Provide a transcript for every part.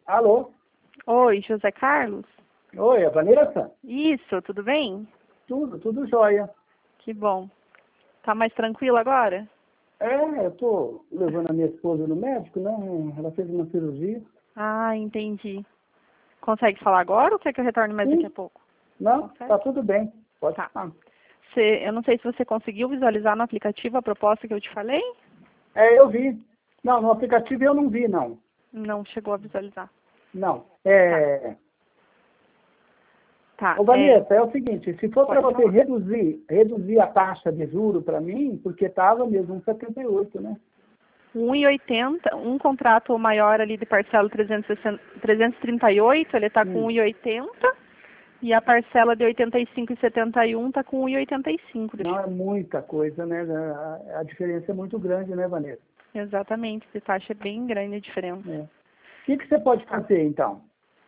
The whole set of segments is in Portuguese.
Alô? Oi, José Carlos? Oi, a Vanessa? Isso, tudo bem? Tudo jóia. Que bom. Tá mais tranquilo agora? Eu tô levando a minha esposa no médico, né? Ela fez uma cirurgia. Ah, entendi. Consegue falar agora ou quer que eu retorne mais daqui a Sim. pouco? Não, Consegue? tá tudo bem. Pode Tá. falar. Eu não sei se você conseguiu visualizar no aplicativo a proposta que eu te falei. Eu vi. Não, no aplicativo eu não vi, não. Não chegou a visualizar. Não. Tá. Ô, Vanessa, é o seguinte, se for para Pode você falar. reduzir a taxa de juro para mim, porque estava mesmo 1,78, né? 1,80, um contrato maior ali de parcela 338, ele está com 1,80 e a parcela de 85,71 está com 1,85. Não é muita coisa, né? A diferença é muito grande, né, Vanessa? Exatamente, de taxa é bem grande a diferença. O que você pode fazer, então?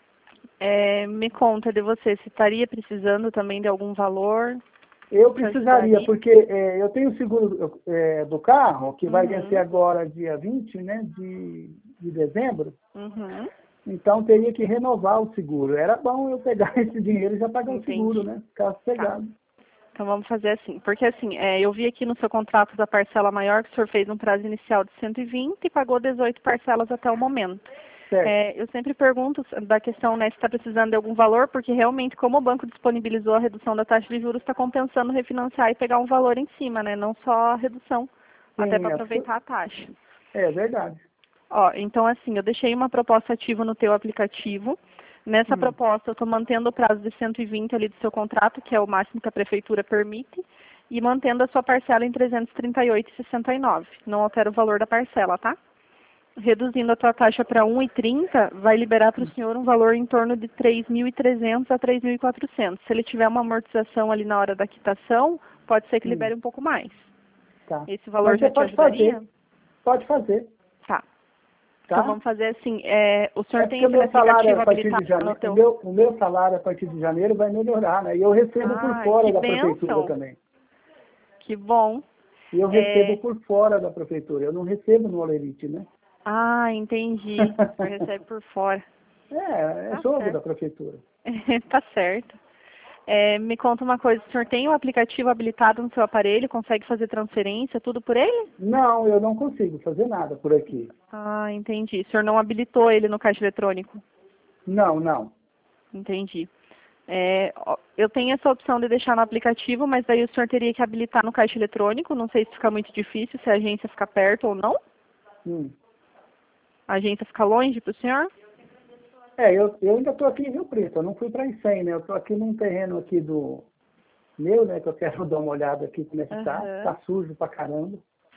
Me conta de você, se estaria precisando também de algum valor? Eu Te precisaria, ajudaria? porque eu tenho o seguro do carro, que vai vencer agora dia 20, né, de dezembro. Uhum. Então, teria que renovar o seguro. Era bom eu pegar esse dinheiro e já pagar o seguro, Entendi. né? Ficar sossegado. Então vamos fazer assim, porque assim, eu vi aqui no seu contrato da parcela maior que o senhor fez um prazo inicial de 120 e pagou 18 parcelas até o momento. Certo. Eu sempre pergunto da questão, né, se está precisando de algum valor, porque realmente como o banco disponibilizou a redução da taxa de juros, está compensando refinanciar e pegar um valor em cima, né, não só a redução, até Sim, para aproveitar a taxa. é verdade. Ó, então assim, eu deixei uma proposta ativa no teu aplicativo. Nessa proposta eu estou mantendo o prazo de 120 ali do seu contrato, que é o máximo que a prefeitura permite, e mantendo a sua parcela em 338,69. Não altera o valor da parcela, tá? Reduzindo a tua taxa para 1,30, vai liberar para o senhor um valor em torno de 3.300 a 3.400. Se ele tiver uma amortização ali na hora da quitação, pode ser que libere um pouco mais. Tá. Esse valor Mas já você te pode ajudaria? fazer. Pode fazer, Tá. Então tá? vamos fazer assim, o senhor É tem porque o aquele meu salário aplicativo a partir de habilitado no janeiro, teu... o meu salário a partir de janeiro vai melhorar, né? E eu recebo por Ah, fora que da prefeitura bênção! também. Que bom! E eu recebo por fora da prefeitura, eu não recebo no Olerite, né? Entendi. O senhor recebe por fora. É Tá jogo da certo. prefeitura. Tá certo. Me conta uma coisa, o senhor tem o aplicativo habilitado no seu aparelho, consegue fazer transferência, tudo por ele? Não, eu não consigo fazer nada por aqui. Ah, entendi. O senhor não habilitou ele no caixa eletrônico? Não. Entendi. Eu tenho essa opção de deixar no aplicativo, mas daí o senhor teria que habilitar no caixa eletrônico. Não sei se fica muito difícil, se a agência fica perto ou não. A agência fica longe para o senhor? Eu ainda estou aqui em Rio Preto, eu não fui para Icém, né? Eu estou aqui num terreno aqui do meu, né? Que eu quero dar uma olhada aqui como é que tá. Tá sujo pra caramba.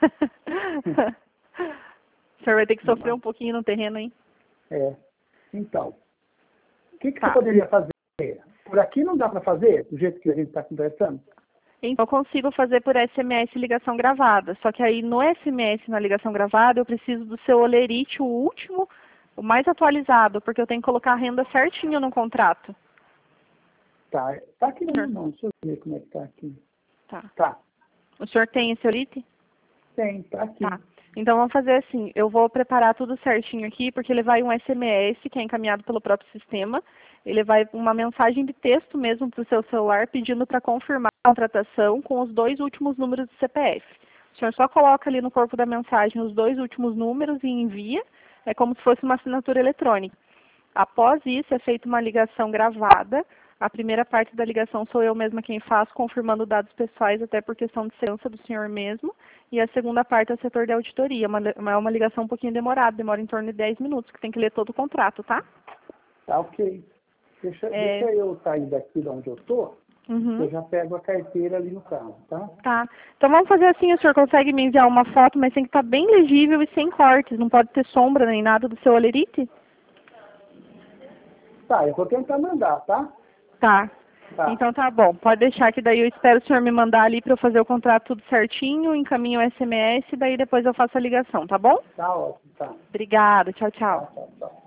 O senhor vai ter que sofrer um pouquinho no terreno, hein? Então, o que você poderia fazer? Por aqui não dá para fazer, do jeito que a gente está conversando? Então, eu consigo fazer por SMS ligação gravada. Só que aí no SMS, na ligação gravada, eu preciso do seu Olerite, o último, o mais atualizado, porque eu tenho que colocar a renda certinho no contrato. Tá aqui na minha mão, deixa eu ver como é que tá aqui. Tá. O senhor tem esse Olerite? Tem, tá aqui. Tá. Então vamos fazer assim, eu vou preparar tudo certinho aqui, porque ele vai um SMS, que é encaminhado pelo próprio sistema, ele vai uma mensagem de texto mesmo para o seu celular, pedindo para confirmar a contratação com os 2 últimos números do CPF. O senhor só coloca ali no corpo da mensagem os 2 últimos números e envia, é como se fosse uma assinatura eletrônica. Após isso, é feita uma ligação gravada. A primeira parte da ligação sou eu mesma quem faço, confirmando dados pessoais, até por questão de segurança do senhor mesmo. E a segunda parte é o setor de auditoria. É uma ligação um pouquinho demorada, demora em torno de 10 minutos, que tem que ler todo o contrato, tá? Tá, ok. Deixa eu sair daqui de onde eu estou, eu já pego a carteira ali no carro, tá? Tá. Então vamos fazer assim, o senhor consegue me enviar uma foto, mas tem que estar bem legível e sem cortes, não pode ter sombra nem nada do seu Olerite? Tá, eu vou tentar mandar, tá? Tá. Então tá bom, pode deixar que daí eu espero o senhor me mandar ali para eu fazer o contrato tudo certinho, encaminho o SMS, daí depois eu faço a ligação, tá bom? Tá ótimo, tá. Obrigada, tchau, tchau. Tá.